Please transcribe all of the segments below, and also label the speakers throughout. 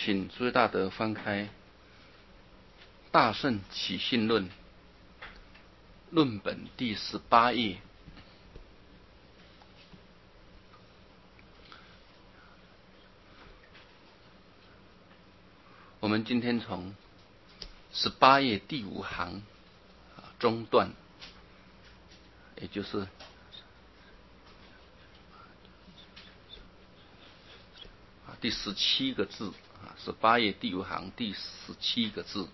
Speaker 1: 请诸位大德翻开《大圣起信论》论本第18页。我们今天从18页第5行中段，也就是第17个字，18页第5行第17个字，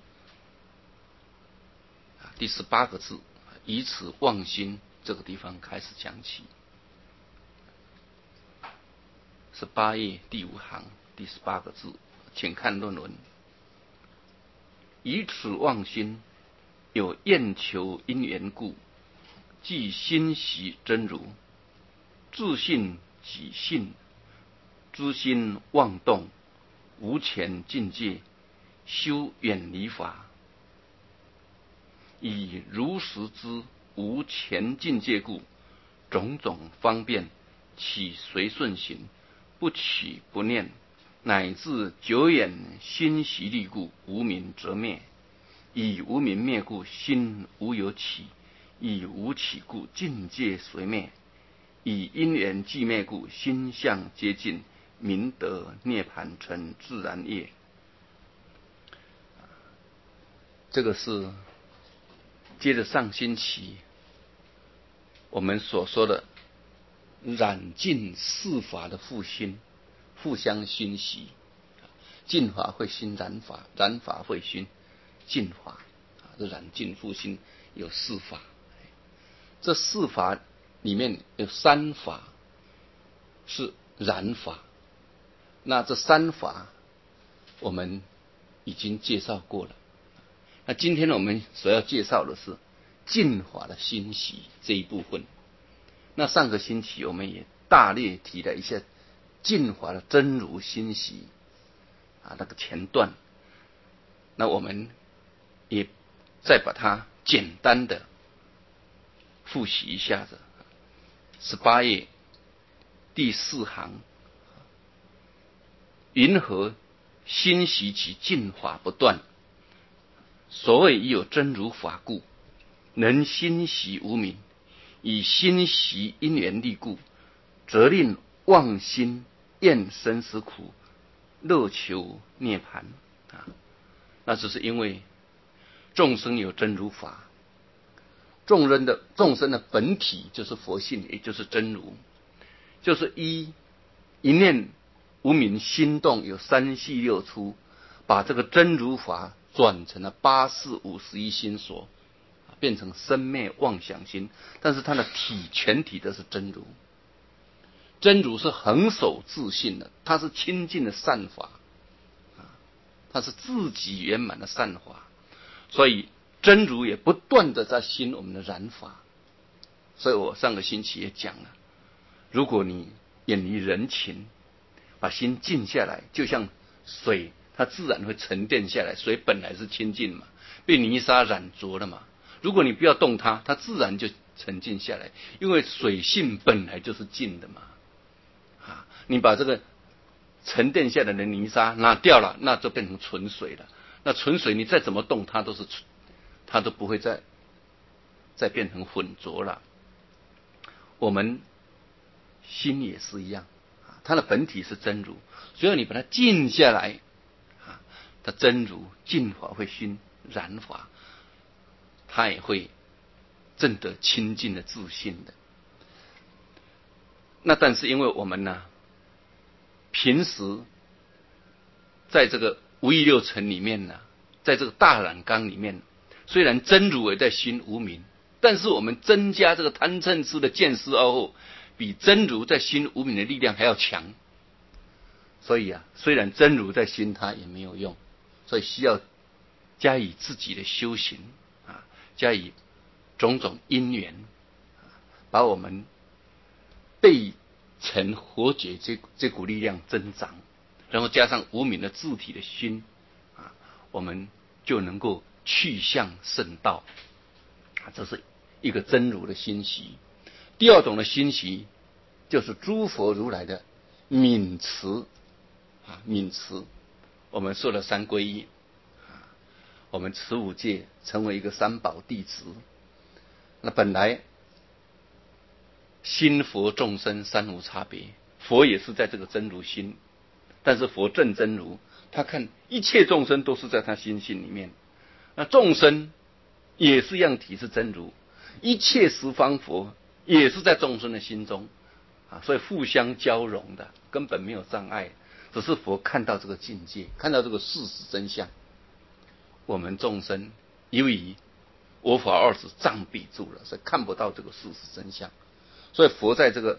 Speaker 1: 第18个字，以此妄心这个地方开始讲起。18页第5行第18个字，请看论文。以此妄心，有厌求因缘故，即心习真如，自信己性，知心妄动，无前境界，修远离法。以如实之无前境界故，种种方便起随顺行，不起不念，乃至久远心习力故，无明则灭。以无明灭故，心无有起；以无起故，境界随灭。以因缘寂灭故，心相接近，明得涅盘成自然业。这个是接着上星期我们所说的染净四法的复心，互相熏习。净法会熏染法，染法会熏净法。这染净复心有4法，这4法里面有3法是染法。那这3法我们已经介绍过了。那今天我们所要介绍的是净法的熏习这一部分。那上个星期我们也大略提了一下净法的真如熏习那个前段。那我们也再把它简单的复习一下子。18页第4行，云何熏习其净法不断？所谓已有真如法故，能熏习无明；以熏习因缘力故，则令妄心厌生死苦，乐求涅盘那只是因为众生有真如法，众生的本体就是佛性，也就是真如，就是一念无明心动有3系6出，把这个真如法转成了8识51心所，变成生灭妄想心。但是它的全体都是真如，真如是恒守自性的，它是清净的善法，它是自己圆满的善法。所以真如也不断的在熏我们的染法。所以我上个星期也讲了，如果你远离人情，把心静下来，就像水它自然会沉淀下来。水本来是清净嘛，被泥沙染浊了嘛，如果你不要动它，它自然就沉静下来，因为水性本来就是净的嘛。你把这个沉淀下来的泥沙拿掉了，那就变成纯水了。那纯水你再怎么动它都不会再变成浑浊了。我们心也是一样，它的本体是真如，只要你把它静下来，它真如净法会熏染法，它也会证得清净的自性的。那但是因为我们平时在这个无欲六尘里面在这个大染缸里面，虽然真如也在熏无明，但是我们增加这个贪嗔痴的见思而后，比真如在熏无明的力量还要强。所以虽然真如在熏它也没有用，所以需要加以自己的修行加以种种因缘把我们被成活觉这股力量增长，然后加上无明的自体的熏我们就能够去向圣道这是一个真如的熏习。第二种的熏习就是诸佛如来的泯持泯持。 我们受了三皈依，我们持五戒，成为一个三宝弟子。那本来心佛众生三无差别，佛也是在这个真如心，但是佛正真如，他看一切众生都是在他心性里面，那众生也是样体是真如，一切十方佛也是在众生的心中所以互相交融的，根本没有障碍，只是佛看到这个境界，看到这个事实真相。我们众生由于我法二执障蔽住了，所以看不到这个事实真相。所以佛在这个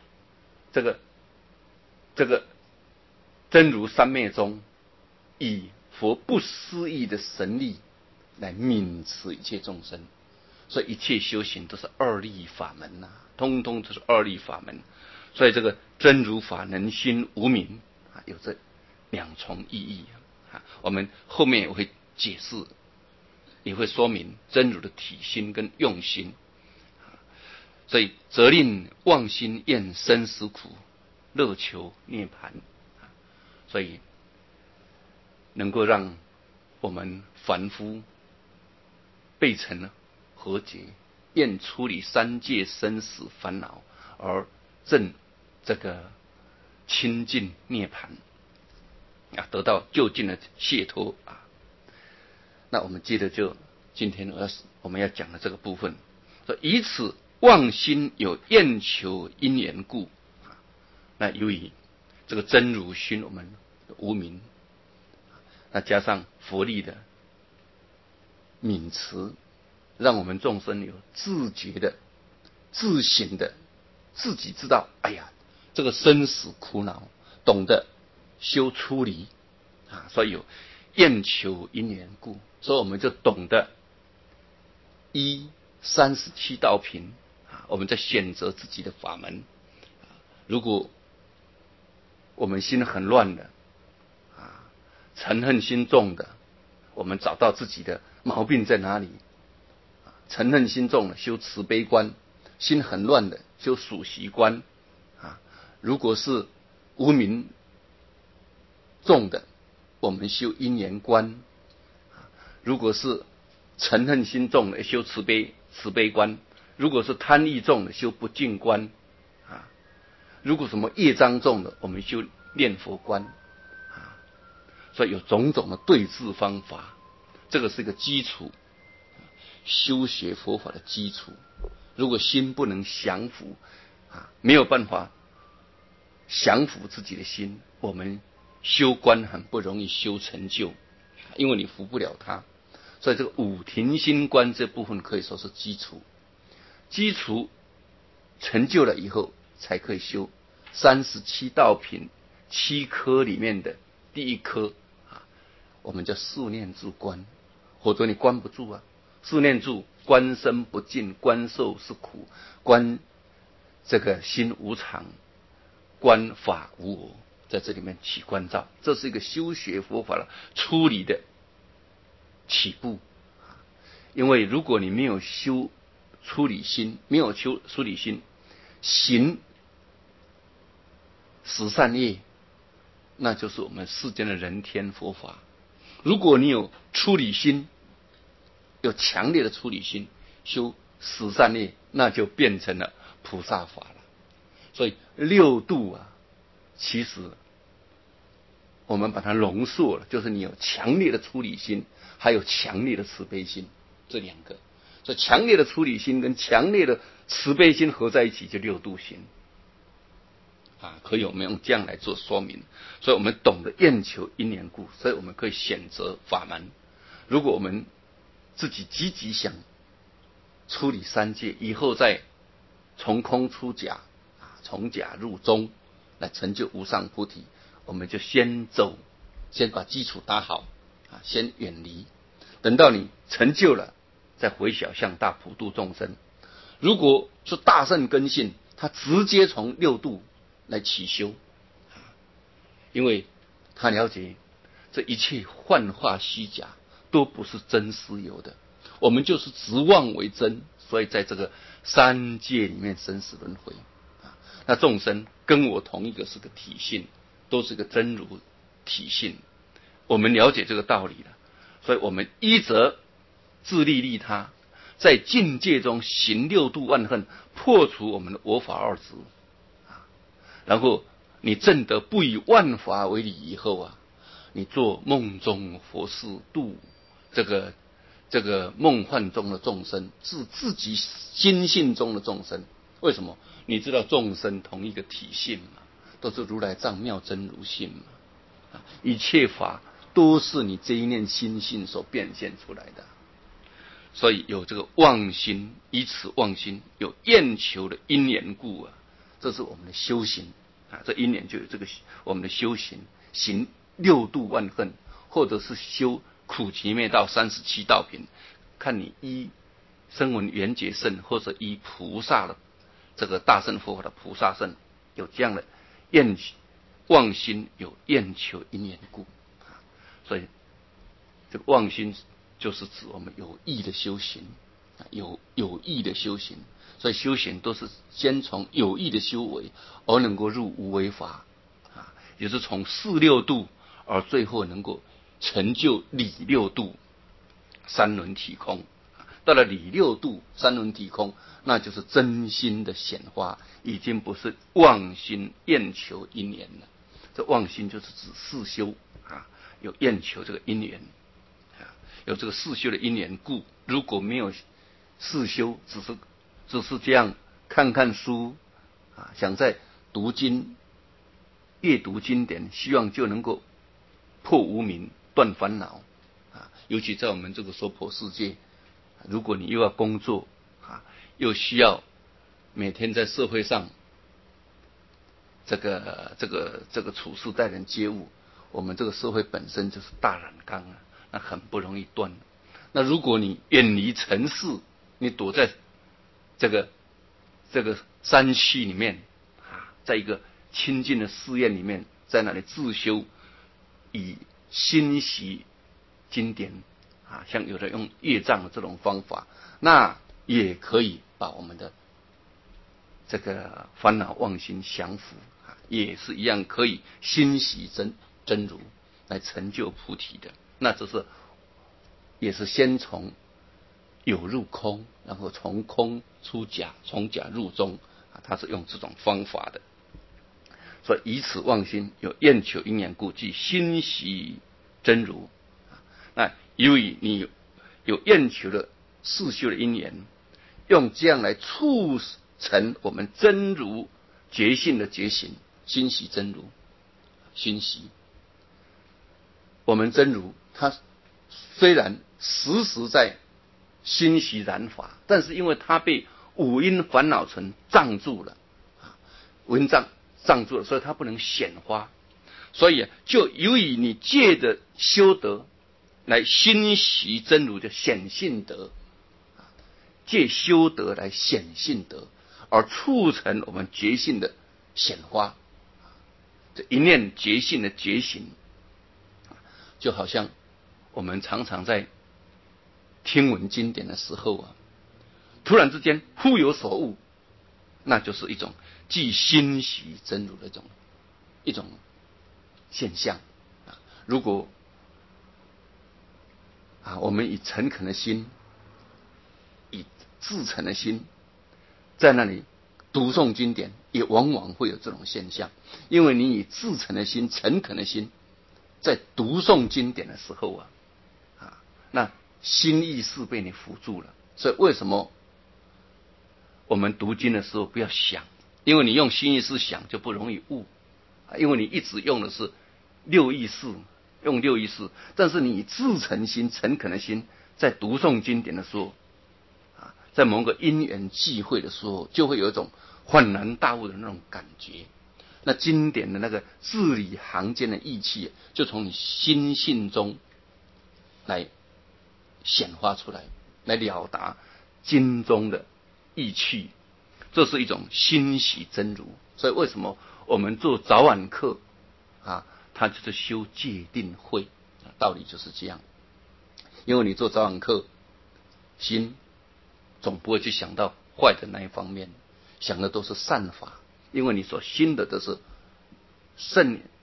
Speaker 1: 真如三昧中，以佛不思议的神力来泯持一切众生。所以一切修行都是二力法门通通都是二力法门。所以这个真如法能心无明有这两重意义我们后面也会解释，也会说明真如的体心跟用心。所以责令妄心厌生死苦，乐求涅槃。所以能够让我们凡夫背成和解，厌处理三界生死烦恼，而证这个清净涅槃得到究竟的解脱那我们接着就今天我们要讲的这个部分，说以此妄心有厌求因缘故那由于这个真如熏我们的无明，那加上佛力的泯持，让我们众生有自觉的、自省的，自己知道，哎呀，这个生死苦恼，懂得修出离所以有厌求因缘故，所以我们就懂得依37道品我们在选择自己的法门如果我们心很乱的嗔恨心重的，我们找到自己的毛病在哪里嗔恨心重的修慈悲观，心很乱的修属习观如果是无明重的，我们修因缘观如果是嗔恨心重的修慈悲观，如果是贪欲重的修不净观如果什么业障重的，我们修念佛观所以有种种的对治方法，这个是一个基础，修学佛法的基础。如果心不能降服没有办法降服自己的心，我们修观很不容易修成就，因为你服不了它。所以这个五停心观这部分可以说是基础，基础成就了以后，才可以修37道品7科里面的第一科我们叫四念住观，否则你观不住四念住，观身不净，观受是苦，观这个心无常，观法无我，在这里面起观照，这是一个修学佛法的出离的起步。因为如果你没有修出离心，没有修出离心，行十善业，那就是我们世间的人天佛法。如果你有出离心，有强烈的出离心，修十善业，那就变成了菩萨法了。所以六度其实我们把它浓缩了，就是你有强烈的出离心，还有强烈的慈悲心，这两个。所以强烈的出离心跟强烈的慈悲心合在一起，就六度心可以我们用这样来做说明。所以我们懂得厌求因缘故，所以我们可以选择法门。如果我们自己积极想处理三界，以后再从空出假从假入中来成就无上菩提，我们就先把基础打好先远离，等到你成就了，再回小向大普度众生。如果是大圣根性，他直接从六度来起修因为他了解这一切幻化虚假都不是真实有的，我们就是执妄为真，所以在这个三界里面生死轮回那众生跟我同一个是个体性，都是个真如体性我们了解这个道理了，所以我们依则自利利他，在境界中行六度万恨，破除我们的我法二执然后你证得不以万法为理以后啊，你做梦中佛事，度这个梦幻中的众生，是自己心性中的众生。为什么？你知道众生同一个体性嘛，都是如来藏妙真如性嘛，一切法都是你这一念心性所变现出来的。所以有这个妄心，以此妄心有厌求的因缘故啊，这是我们的修行啊。这因缘就有这个我们的修行，行六度万恨，或者是修苦集灭道37道品，看你依声闻缘觉乘，或者依菩萨的这个大乘佛法的菩萨乘，有这样的妄心，有厌求因缘故啊。所以这个妄心就是指我们有意的修行，有意的修行。所以修行都是先从有意的修为，而能够入无为法啊，也是从四六度，而最后能够成就理六度三轮体空。到了理六度三轮体空，那就是真心的显化，已经不是妄心厌求因缘了。这妄心就是指四修啊，有厌求这个因缘啊，有这个四修的因缘故，如果没有四修，只是这样看看书啊，想在读经阅读经典，希望就能够破无明断烦恼啊。尤其在我们这个娑婆世界，如果你又要工作啊，又需要每天在社会上这个处事待人接物，我们这个社会本身就是大染缸啊，那很不容易断。那如果你远离尘世，你躲在这个山区里面啊，在一个清净的寺院里面，在那里自修，以心习经典啊，像有的用业障的这种方法，那也可以把我们的这个烦恼妄心降伏啊，也是一样可以心习真如来成就菩提的。那这是也是先从有入空，然后从空出假，从假入中啊，他是用这种方法的。所以以此妄心有厌求因缘故，即心习真如啊。那由于你有厌求的四修的因缘，用这样来促成我们真如觉性的觉醒，心习真如，心习我们真如，它虽然时时在心习染法，但是因为它被五阴烦恼尘障住了，五阴障住了，所以它不能显发。所以就由于你借着修德来心习真如的显性德，借修德来显性德，而促成我们觉性的显发。这一念觉性的觉醒，就好像我们常常在听闻经典的时候啊，突然之间忽有所悟，那就是一种即心习真如的一种现象啊。如果我们以诚恳的心，以至诚的心，在那里读诵经典，也往往会有这种现象。因为你以至诚的心、诚恳的心，在读诵经典的时候那心意识被你辅助了。所以为什么我们读经的时候不要想？因为你用心意识想就不容易悟，因为你一直用的是六意识，用六意识。但是你以至诚心、诚恳的心，在读诵经典的时候在某个因缘际会的时候，就会有一种恍然大悟的那种感觉。那经典的那个字里行间的意气，就从你心性中来显化出来，来了达经中的意趣。这是一种心习真如。所以为什么我们做早晚课它就是修戒定慧，道理就是这样。因为你做早晚课，心总不会去想到坏的那一方面，想的都是善法。因为你所信的都是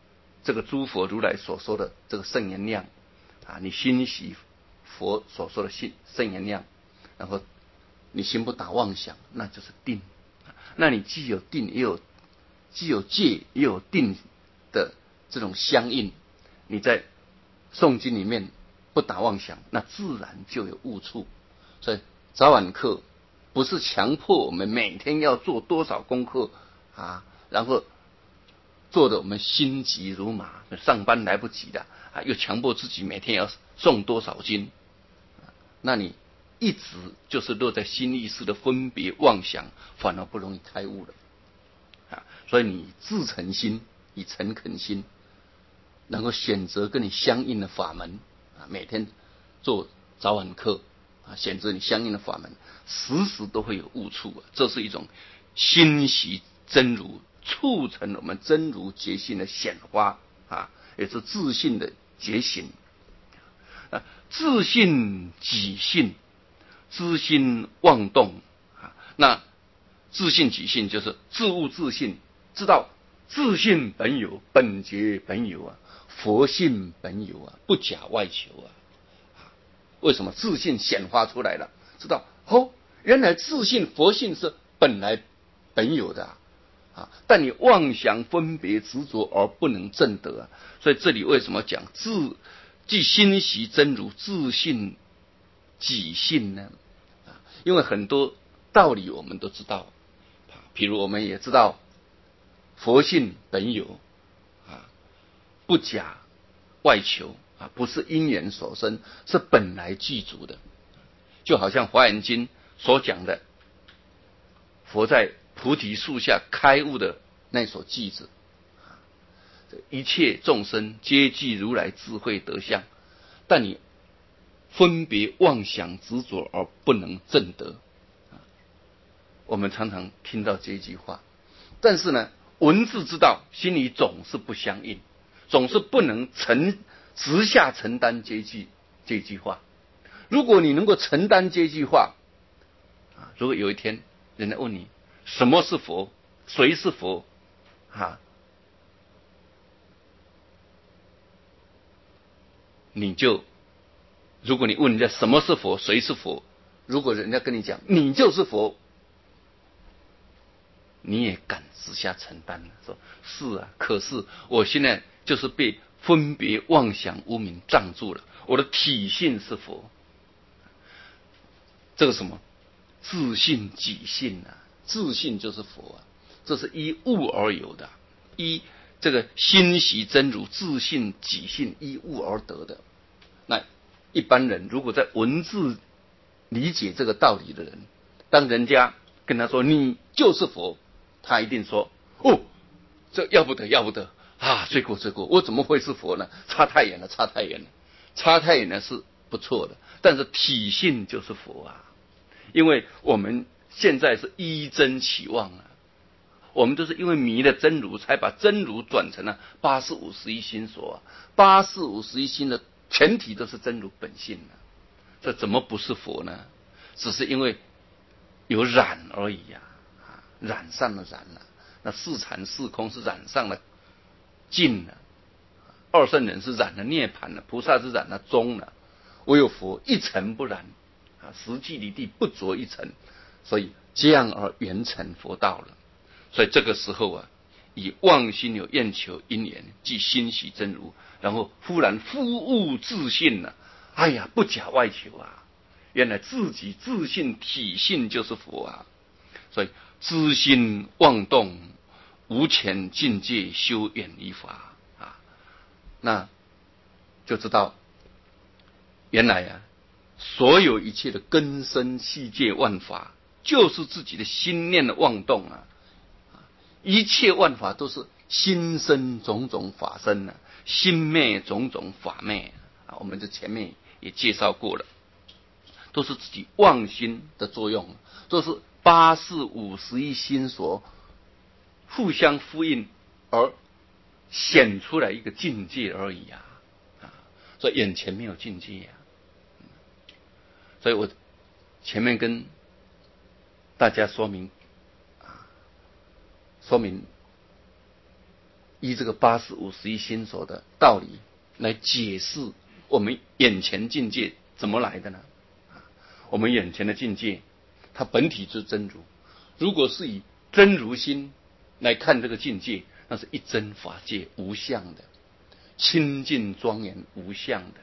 Speaker 1: 这个诸佛如来所说的这个圣言量啊，你欣喜佛所说的圣言量，然后你心不打妄想，那就是定。那你既有定，既有戒，也有定的这种相应，你在诵经里面不打妄想，那自然就有悟处。所以早晚课不是强迫我们每天要做多少功课啊，然后做的我们心急如麻，上班来不及的啊，又强迫自己每天要诵多少经，那你一直就是落在心意识的分别妄想，反而不容易开悟了啊。所以你自诚心，以诚恳心，能够选择跟你相应的法门啊，每天做早晚课啊，选择你相应的法门，时时都会有悟处啊。这是一种欣喜真如，促成我们真如觉性的显发啊，也是自信的觉醒啊。自信己性，知心妄动啊。那自信己性就是自悟自信，知道自信本有，本觉本有啊，佛性本有啊，不假外求啊。为什么自信显发出来了？知道原来自信佛性是本来本有的啊，但你妄想分别执着而不能证得啊。所以这里为什么讲即欣喜真如，自信己性呢？因为很多道理我们都知道，譬如我们也知道佛性本有啊，不假外求啊，不是因缘所生，是本来具足的。就好像《华严经》所讲的，佛在菩提树下开悟的那所句子，一切众生皆具如来智慧德相，但你分别妄想执着而不能证得。我们常常听到这句话，但是呢，文字知道，心里总是不相应，总是不能直下承担这句话。如果你能够承担这句话啊，如果有一天人家问你什么是佛，谁是佛啊，如果你问人家什么是佛，谁是佛，如果人家跟你讲你就是佛，你也敢直下承担了，说是啊，可是我现在就是被分别妄想无明障住了，我的体性是佛。这个什么自信己性啊，自信就是佛啊，这是依物而有的，依这个欣喜真如自信己性依物而得的。那一般人如果在文字理解这个道理的人，当人家跟他说你就是佛，他一定说这要不得要不得啊，罪过罪过，我怎么会是佛呢？差太远了，差太远了，差太远了是不错的，但是体性就是佛啊。因为我们现在是依真起妄啊，我们都是因为迷了真如，才把真如转成了8551心所啊。8551心的全体都是真如本性啊，这怎么不是佛呢？只是因为有染而已啊，染上了染了。那四禅四空是染上了净了，二圣人是染了涅槃了，菩萨是染了中了，唯有佛一尘不染啊，实际离地不着一尘，所以这样而圆成佛道了。所以这个时候啊，以妄心有愿求因缘，即欣喜真如，然后忽然忽悟自信了，哎呀，不假外求啊，原来自己自信体性就是佛啊。所以知心妄动，无前境界修远离法啊，那就知道原来啊，所有一切的根深器界万法，就是自己的心念的妄动啊。一切万法都是心生种种法生啊，心灭种种法灭啊。我们这前面也介绍过了，都是自己妄心的作用，都是8451心所互相呼应而显出来一个境界而已啊。所以眼前没有境界啊。所以我前面跟大家说明依这个八识五十一心所的道理来解释我们眼前境界怎么来的呢？我们眼前的境界，它本体就是真如。如果是以真如心来看这个境界，那是一真法界，无相的，清净庄严无相的。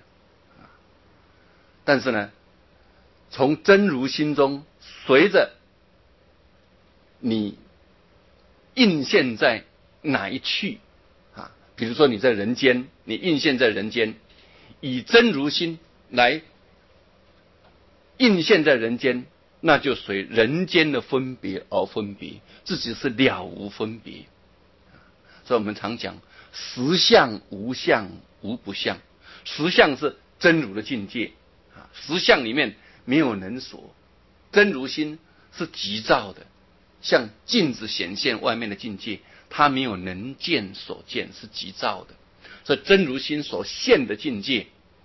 Speaker 1: 但是呢，从真如心中，随着你映现在哪一趣啊，比如说你在人间，你映现在人间，以真如心来映现在人间，那就随人间的分别而分别，自己是了无分别。所以我们常讲实相无相无不相，实相是真如的境界啊，实相里面没有能所，真如心是急躁的，像镜子显现外面的境界，它没有能见所见，是急躁的。所以真如心所现的境界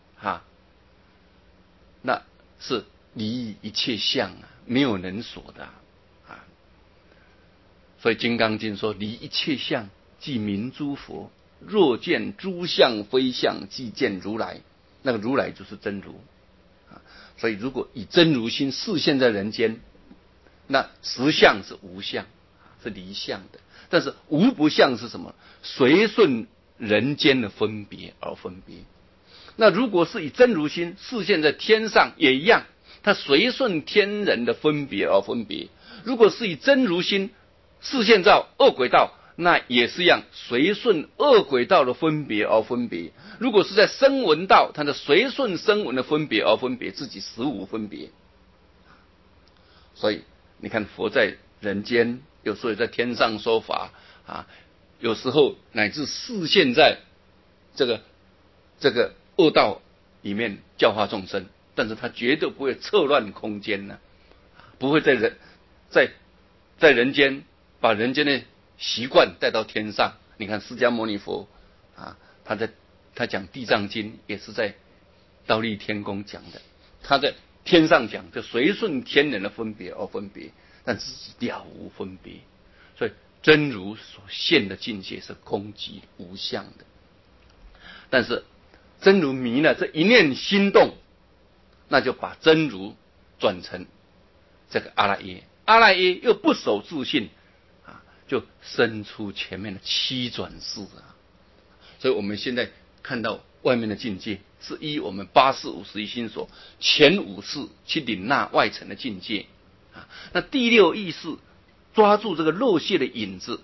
Speaker 1: 那是离一切相啊，没有能所的啊。所以《金刚经》说：“离一切相，即名诸佛。若见诸相非相，即见如来。”那个如来就是真如啊。所以，如果以真如心示现在人间，那实相是无相，是离相的。但是无不相是什么？随顺人间的分别而分别。那如果是以真如心示现在天上，也一样，它随顺天人的分别而分别。如果是以真如心示现在恶鬼道，那也是一样，随顺恶鬼道的分别而分别。如果是在声闻道，它的随顺声闻的分别而分别，自己实无分别。所以你看，佛在人间，有时候也在天上说法啊，有时候乃至示现在这个恶道里面教化众生，但是他绝对不会策乱空间呢，不会在人间把人间的习惯带到天上。你看释迦牟尼佛啊，他讲地藏经也是在忉利天宫讲的，他在天上讲就随顺天人的分别而分别，但自己了无分别。所以真如所现的境界是空寂无相的。但是真如迷了，这一念心动，那就把真如转成这个阿赖耶，阿赖耶又不守自性啊，就生出前面的七转世啊。所以我们现在看到外面的境界，是依我们八识五十一心所前五识去领纳外层的境界啊。那第六意识抓住这个肉屑的影子，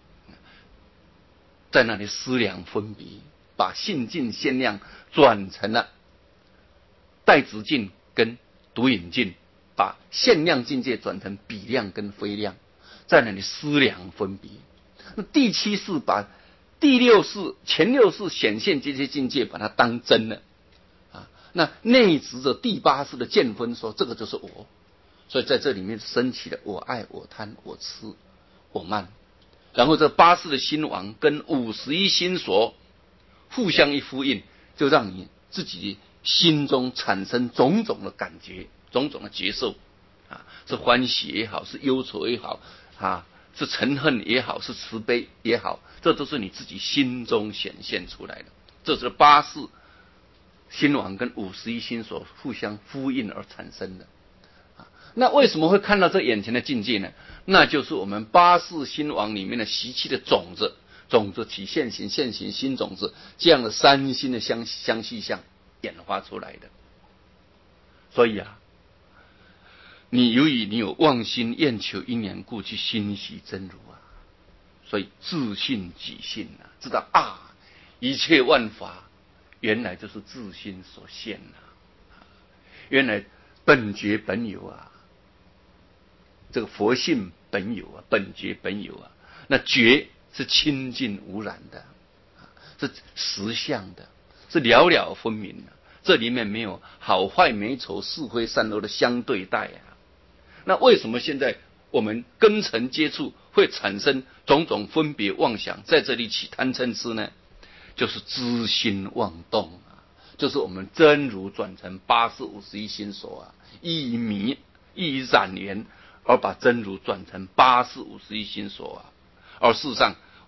Speaker 1: 在那里思量分别，把性境限量转成了带直境跟独影境，把限量境界转成比量跟非量，在那里思量分别。那第七识把第六识前六识显现这些境界把它当真了啊。那内执着第八识的见分说这个就是我，所以在这里面升起了我爱我贪我痴我慢。然后这八识的心王跟五十一心所互相一呼应，就让你自己心中产生种种的感觉，种种的觉受啊，是欢喜也好，是忧愁也好啊，是嗔恨也好，是慈悲也好，这都是你自己心中显现出来的。这是八识心王跟五十一心所互相呼应而产生的。那为什么会看到这眼前的境界呢？那就是我们八识心王里面的习气的种子，种子起现行，现行心种子，这样的三心的相续相演化出来的。所以啊，由于你有妄心厌求因缘故去欣喜真如啊，所以自信己性啊，知道啊，一切万法原来就是自心所现啊，原来本觉本有啊。这个佛性本有啊，本觉本有啊，那觉是清净无染的，是实相的，是了了分明的。这里面没有好坏美丑是非善恶的相对待啊。那为什么现在我们根尘接触会产生种种分别妄想，在这里起贪嗔痴呢？就是知心妄动啊，就是我们真如转成八识五十一心所啊，意迷意染缘。而把真如转成八识五十一心所啊，而事实上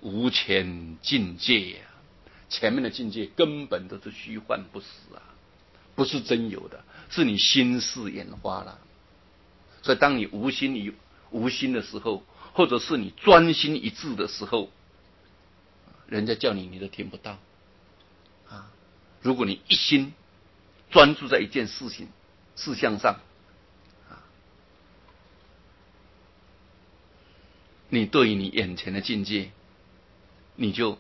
Speaker 1: 无前境界呀，前面的境界根本都是虚幻不实啊，不是真有的，是你心事眼花了。所以当你无心的时候，或者是你专心一致的时候，人家叫你你都听不到啊。如果你一心专注在一件事项上啊，你对于你眼前的境界，你就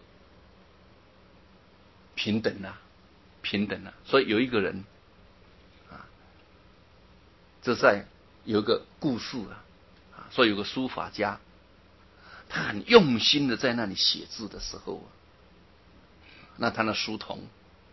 Speaker 1: 平等了，平等了。所以有一个人啊，这在有一个故事啊，说有个书法家，他很用心的在那里写字的时候，那他的书童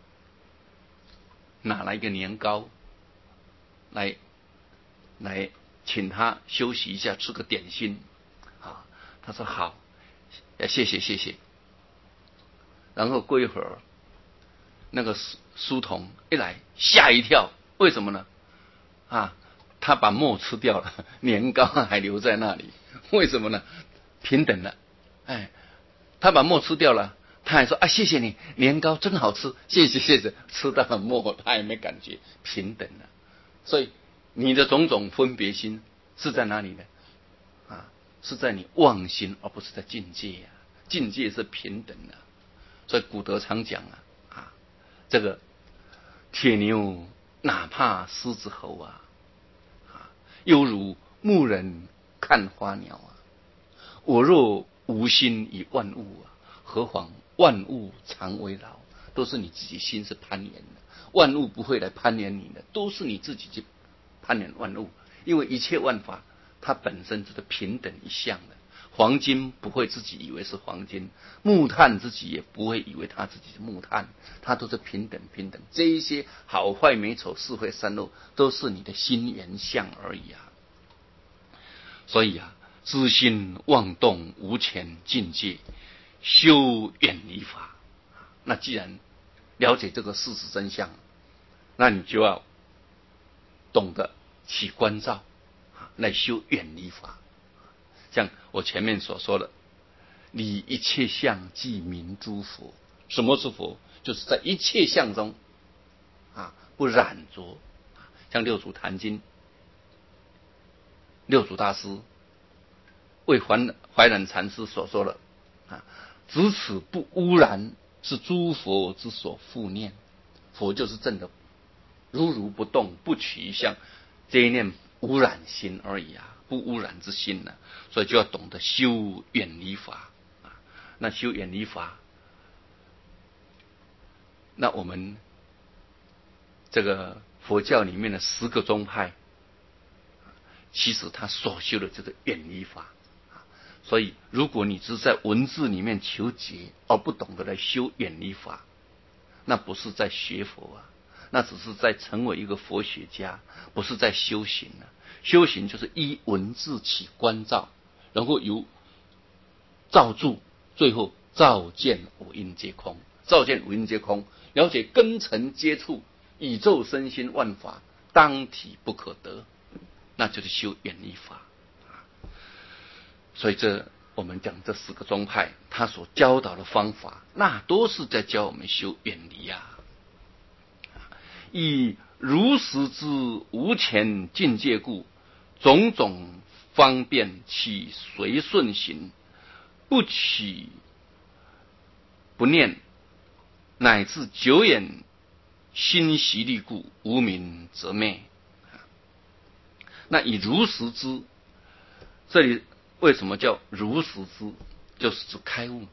Speaker 1: 拿来一个年糕来请他休息一下，吃个点心啊。他说好，谢谢。然后过一会儿，那个书童一来吓一跳，为什么呢？啊，他把墨吃掉了，年糕还留在那里，为什么呢？平等了，哎，他把墨吃掉了，他还说啊谢谢你，年糕真好吃，谢谢，吃到了墨他也没感觉，平等了。所以你的种种分别心是在哪里呢？啊，是在你妄心，而不是在境界啊。境界是平等的，所以古德常讲啊，这个铁牛哪怕狮子吼啊，犹如牧人看花鸟啊。我若无心以万物啊，何妨万物常为劳？都是你自己心是攀岩的，万物不会来攀岩你的，都是你自己去攀岩万物。因为一切万法它本身就是平等一项的，黄金不会自己以为是黄金，木炭自己也不会以为它自己是木炭，它都是平等。这一些好坏美丑是非善恶，都是你的心缘相而已啊。所以啊，知心妄动无前境界，修远离法。那既然了解这个事实真相，那你就要懂得起关照来修远离法。像我前面所说的，理一切相即名诸佛。什么是佛？就是在一切相中不染着。像六祖坛经，六祖大师为怀忍禅师所说的只此不污染，是诸佛之所复念。佛就是正的如不动，不取一相，这一念污染心而已啊，不污染之心呢。所以就要懂得修远离法那修远离法，那我们这个佛教里面的10个宗派，其实他所修的这个远离法。所以如果你只是在文字里面求解，而不懂得来修远离法，那不是在学佛啊，那只是在成为一个佛学家，不是在修行啊。修行就是依文字起关照，然后由照住，最后照见五蕴皆空。照见五蕴皆空，了解根尘接触，宇宙身心万法当体不可得，那就是修远离法。所以我们讲这4个宗派，他所教导的方法，那都是在教我们修远离啊。以如实之无前境界故，种种方便起随顺行，不起不念，乃至久远心习力故，无明则灭。那以如实之，这里为什么叫如实之？就是指开悟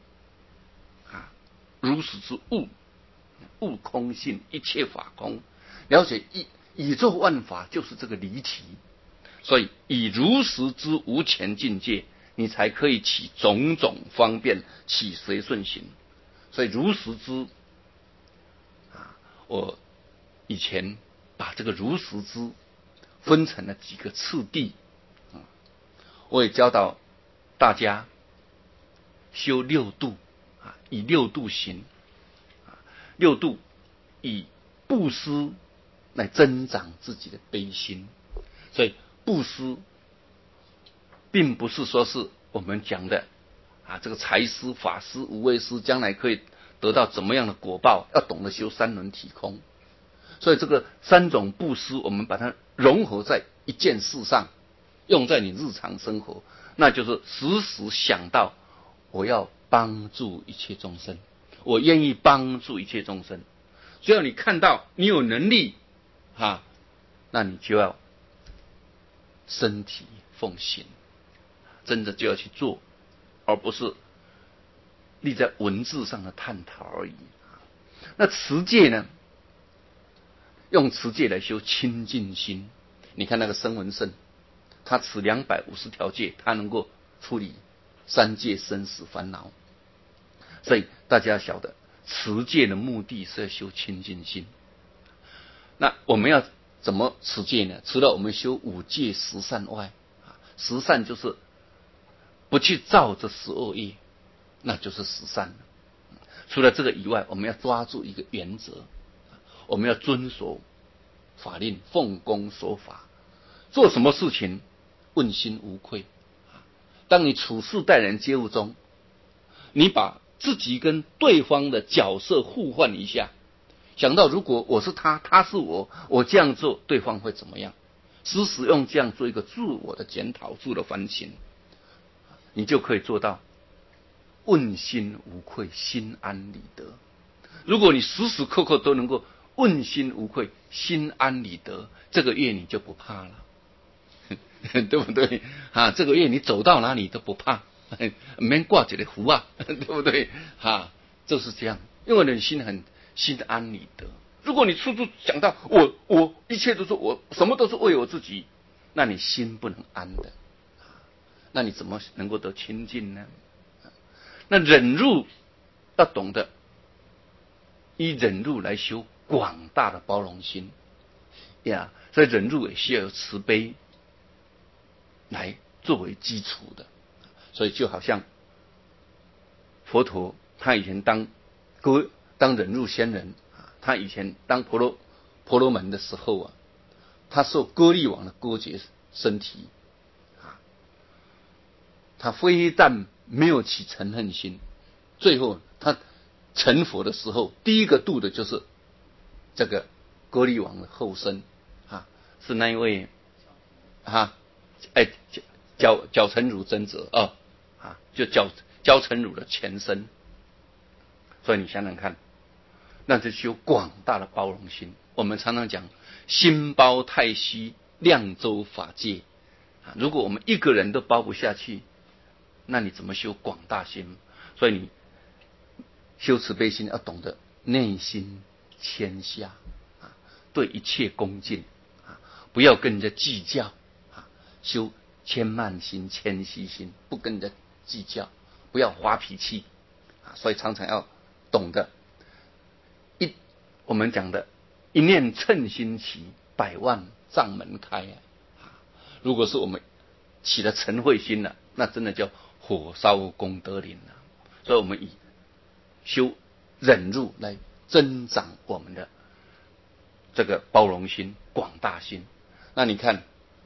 Speaker 1: 如实之悟空性，一切法空，了解宇宙万法就是这个离体。所以以如实之无前境界，你才可以起种种方便，起随顺行。所以如实之我以前把这个如实之分成了几个次第我也教导大家修6度以6度行6度以布施来增长自己的悲心。所以布施并不是说是我们讲的这个财施、法施、无畏施，将来可以得到怎么样的果报？要懂得修三轮体空。所以这个三种布施，我们把它融合在一件事上，用在你日常生活，那就是时时想到我要帮助一切众生，我愿意帮助一切众生。只要你看到你有能力那你就要身体奉行，真的就要去做，而不是立在文字上的探讨而已。那持戒呢？用持戒来修清净心。你看那个声闻圣，他持250条戒，他能够处理三界生死烦恼。所以大家晓得，持戒的目的是要修清净心。那我们要怎么持戒呢？除了我们修5戒10善外，10善就是不去造这12业，那就是10善了。除了这个以外，我们要抓住一个原则，我们要遵守法令，奉公守法，做什么事情问心无愧。当你处事待人接物中，你把自己跟对方的角色互换一下，想到如果我是他，他是我，我这样做对方会怎么样？时时用这样做一个自我的检讨、自我的反省，你就可以做到问心无愧，心安理得。如果你时时刻刻都能够问心无愧，心安理得，这个月你就不怕了，对不对这个月你走到哪里都不怕，免挂一个符对不对就是这样，因为人心很心安理得。如果你处处想到我一切都是我，什么都是为我自己，那你心不能安的，那你怎么能够得清净呢？那忍辱要懂得以忍辱来修广大的包容心所以忍辱也需要有慈悲来作为基础的。所以就好像佛陀他以前当忍辱仙人，他以前当婆罗门的时候他受歌利王的割截身体他非但没有起嗔恨心，最后他成佛的时候，第一个度的就是这个歌利王的后身是那一位角成儒真者就焦成儒的前身。所以你想想看，那就修广大的包容心。我们常常讲心包太虚，量周法界如果我们一个人都包不下去，那你怎么修广大心？所以你修慈悲心要懂得内心谦下对一切恭敬不要跟人家计较修谦慢心、谦虚心，不跟人家计较，不要发脾气所以常常要懂得我们讲的一念称心起，100万障门开如果是我们起了嗔恚心了，那真的叫火烧功德林了。所以我们以修忍辱来增长我们的这个包容心、广大心。那你看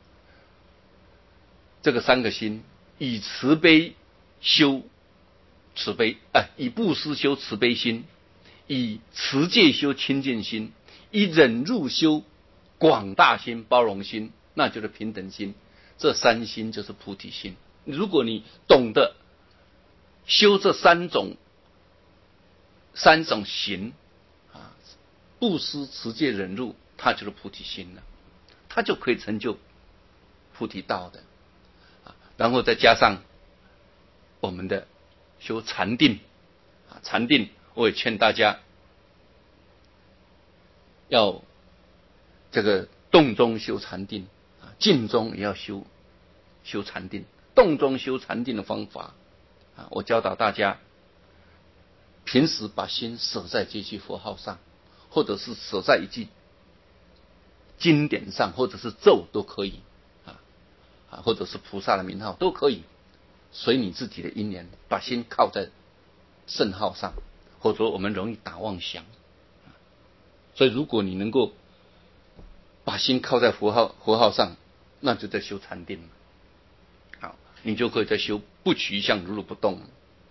Speaker 1: 这个3个心，以慈悲修慈悲以布施修慈悲心，以持戒修清净心，以忍辱修广大心、包容心，那就是平等心。这3心就是菩提心。如果你懂得修这3种行布施、持戒、忍辱，它就是菩提心了，它就可以成就菩提道的然后再加上我们的修禅定禅定我也劝大家要这个动中修禅定静中也要修禅定。动中修禅定的方法我教导大家，平时把心舍在这句佛号上，或者是舍在一句经典上，或者是咒都可以或者是菩萨的名号都可以，随你自己的因缘，把心靠在圣号上，或者我们容易打妄想所以如果你能够把心靠在佛号上，那就在修禅定好，你就可以在修不取相如如不动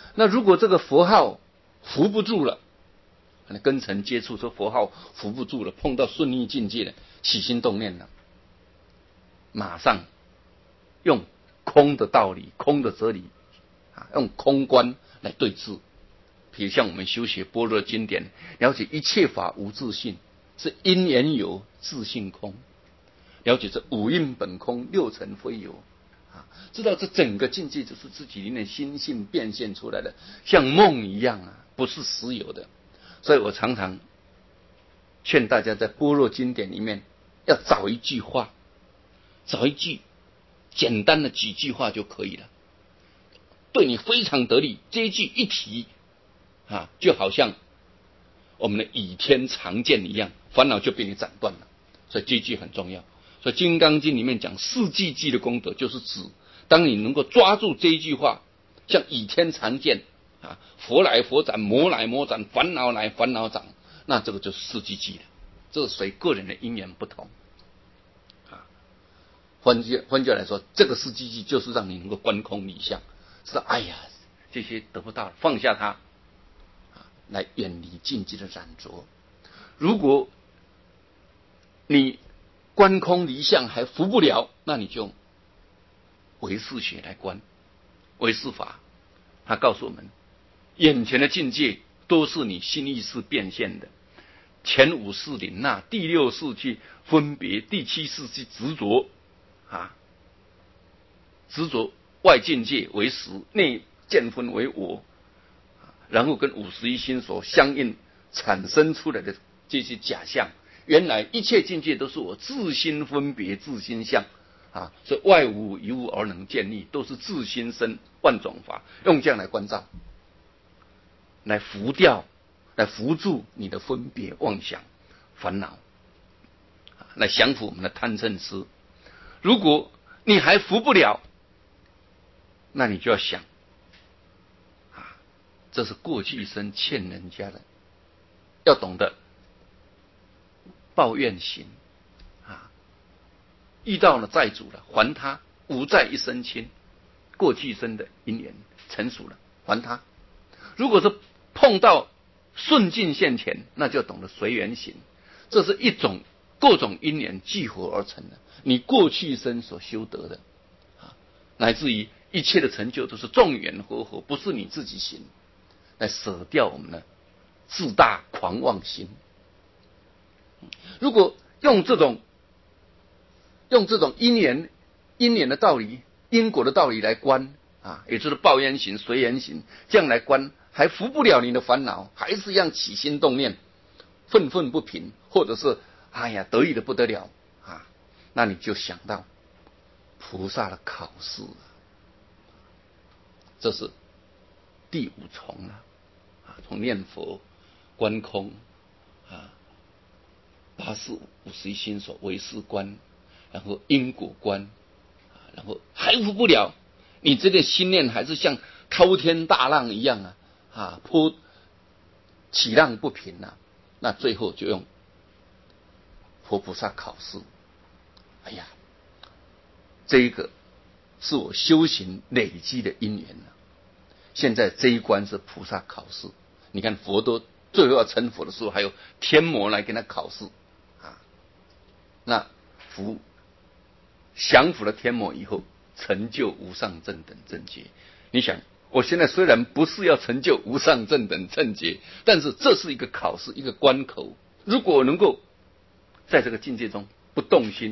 Speaker 1: 那如果这个佛号扶不住了，根尘接触这佛号扶不住了，碰到顺逆境界了，起心动念了，马上用空的道理、空的哲理用空观来对治。比如像我们修学般若经典，了解一切法无自性，是因缘有，自性空。了解这五蕴本空，六尘非有，知道这整个境界就是自己里面心性变现出来的，像梦一样不是实有的。所以我常常劝大家在般若经典里面要找一句话，找一句简单的几句话就可以了，对你非常得力。这一句一提就好像我们的倚天长剑一样，烦恼就被你斩断了。所以这一句很重要。所以《金刚经》里面讲四季季的功德，就是指当你能够抓住这一句话，像倚天长剑佛来佛斩，魔来魔斩，烦恼来烦恼斩，那这个就是四季季了。这是随个人的因缘不同换句话来说，这个四季季就是让你能够观空理相，知道哎呀这些得不到了，放下它来远离境界的染着。如果你观空离相还服不了，那你就唯识学来观。唯识法他告诉我们，眼前的境界都是你心意识变现的。前五识领纳，第六识去分别，第七识去执着执着外境界为实，内见分为我，然后跟51心所相应产生出来的这些假象，原来一切境界都是我自心分别、自心相所以外无一物而能建立，都是自心生万种法，用这样来关照，来扶掉、来扶住你的分别妄想烦恼，来降服我们的贪嗔痴。如果你还扶不了，那你就要想这是过去一生欠人家的，要懂得报怨行遇到了债主了还他，无债一身轻。过去一生的因缘成熟了还他。如果是碰到顺境现前，那就懂得随缘行，这是一种各种因缘聚合而成的，你过去一生所修得的乃至于一切的成就都是众缘和合，不是你自己行，来舍掉我们的自大狂妄心。如果用这种因缘的道理、因果的道理来观也就是报缘行、随缘行，这样来观，还服不了你的烦恼，还是一样起心动念，愤愤不平，或者是得意的不得了那你就想到菩萨的考试，这是第五重从念佛、观空八识51心所唯识观，然后因果观然后还服不了，你这个心念还是像滔天大浪一样波起浪不平那最后就用佛菩萨考试。哎呀，这一个是我修行累积的因缘现在这一关是菩萨考试。你看佛都最后要成佛的时候，还有天魔来跟他考试那降服了天魔以后，成就无上正等正觉。你想，我现在虽然不是要成就无上正等正觉，但是这是一个考试，一个关口。如果我能够在这个境界中不动心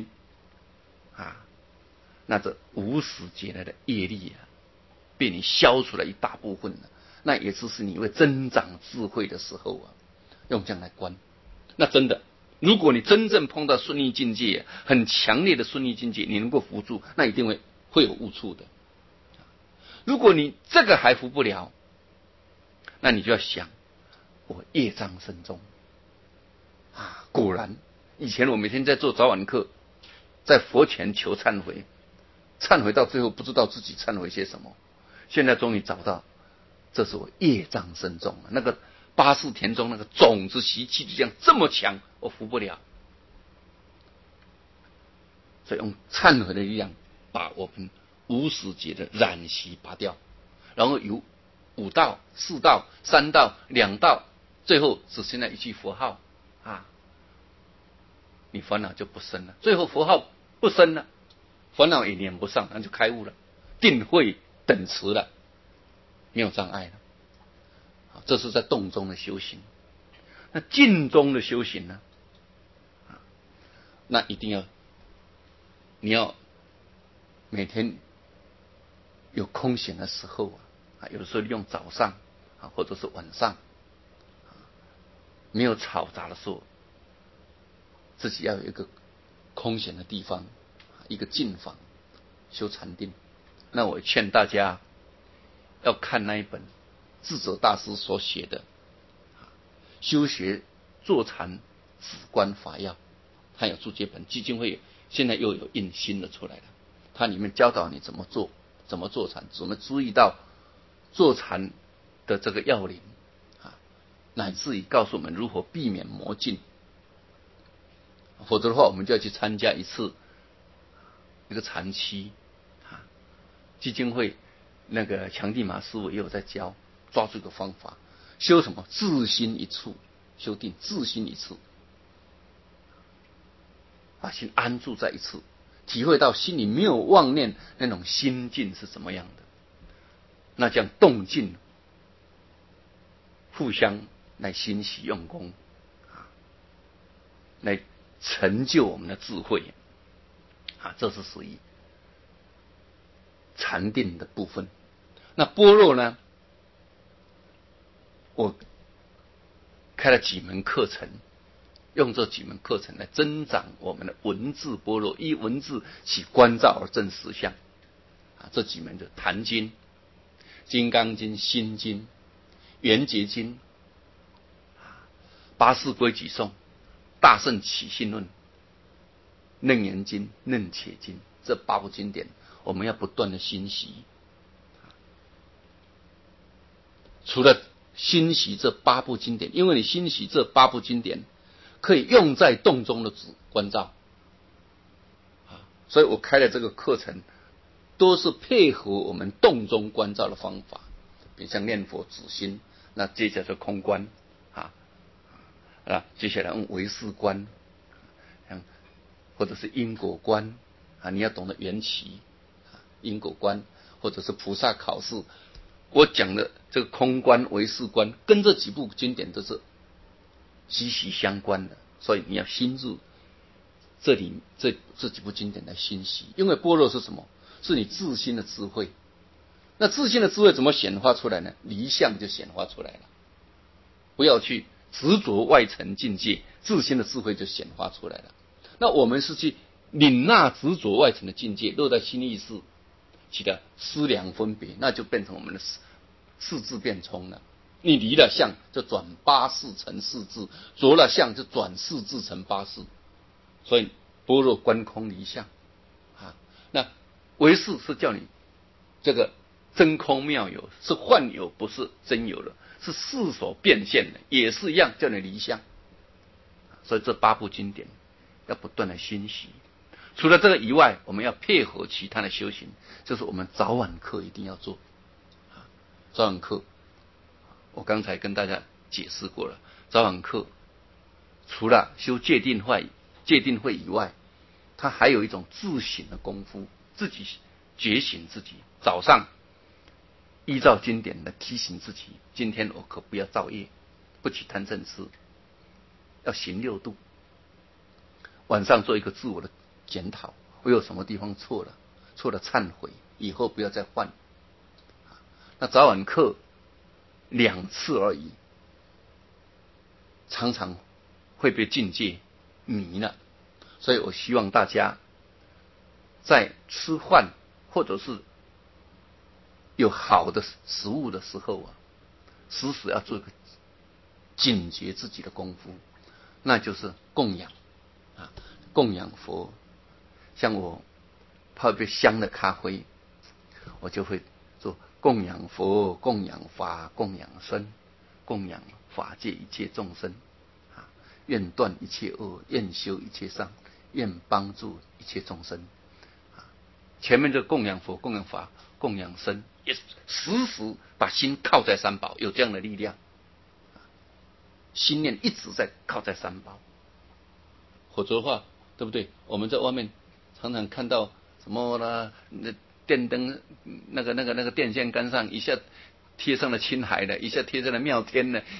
Speaker 1: 那这无始劫来的业力被你消除了一大部分了，那也就是你会增长智慧的时候用这样来观。那真的，如果你真正碰到顺利境界，很强烈的顺利境界，你能够扶住，那一定会有悟处的。如果你这个还扶不了，那你就要想，我业障深重果然，以前我每天在做早晚课，在佛前求忏悔，忏悔到最后不知道自己忏悔些什么。现在终于找到，这是我业障深重那个八识田中那个种子习气就这么强，我服不了。所以用忏悔的力量，把我们无始劫的染习拔掉，然后由 5道、4道、3道、2道，最后只剩下一句佛号啊，你烦恼就不生了。最后佛号不生了，烦恼也连不上，那就开悟了，定慧等持了，没有障碍了。这是在动中的修行。那静中的修行呢？那一定要，你要每天有空闲的时候有的时候利用早上或者是晚上没有嘈杂的时候，自己要有一个空闲的地方，一个静房修禅定。那我劝大家要看那一本智者大师所写的修学坐禅止观法要，他有注这本，基金会现在又有印新的出来了，它里面教导你怎么做，怎么坐禅，怎么注意到坐禅的这个要领乃至于告诉我们如何避免魔境。否则的话，我们就要去参加一次一个禅期基金会那个强地马师傅也有在教，抓住一个方法，修什么？自心一处，修定自心一处，把心安住在一处，体会到心里没有妄念那种心境是怎么样的。那这样动静互相来欣喜用功来成就我们的智慧这是属于禅定的部分。那般若呢？我开了几门课程，用这几门课程来增长我们的文字般若，依文字起观照而证实相这几门的《坛经》、《金刚经》、《心经》、《圆觉经》、八识规矩颂、大圣起信论、楞严经、楞伽经，这8部经典我们要不断的欣习。除了欣习这8部经典，因为你欣习这8部经典可以用在动中的观照所以我开的这个课程都是配合我们动中观照的方法，比如像念佛止心，那接着是空观接下来用唯识观或者是因果观你要懂得缘起因果观，或者是菩萨考试。我讲的这个空观、唯识观跟这几部经典都是息息相关的，所以你要深入这几部经典来欣习。因为般若是什么？是你自心的智慧。那自心的智慧怎么显化出来呢？离相就显化出来了。不要去执着外层境界，自心的智慧就显化出来了。那我们是去领纳执着外层的境界，落在心意识起的思量分别，那就变成我们的四智变冲了。你离了相，就转八识成四智；着了相，就转四智成八识。所以般若观空离相那唯识是叫你这个真空妙有，是幻有，不是真有了，是事所变现的，也是一样叫你离相。所以这8部经典要不断的欣习。除了这个以外，我们要配合其他的修行，就是我们早晚课一定要做。早晚课我刚才跟大家解释过了，早晚课除了修戒定慧以外，它还有一种自省的功夫，自己觉醒自己。早上依照经典来提醒自己，今天我可不要造业，不起贪嗔痴，要行6度。晚上做一个自我的检讨，我有什么地方错了忏悔，以后不要再犯。那早晚课2次而已，常常会被境界迷了。所以我希望大家在吃饭或者是有好的食物的时候时时要做一个警觉自己的功夫，那就是供养供养佛。像我泡一杯香的咖啡，我就会做供养佛、供养法、供养僧，供养法界一切众生愿断一切恶，愿修一切善，愿帮助一切众生前面这供养佛、供养法， 供养神，也时时把心靠在三宝，有这样的力量，心念一直在靠在三宝。否则的话，对不对？我们在外面常常看到什么啦，那电灯那个电线杆上一下贴上了青海的，一下贴上了妙天的，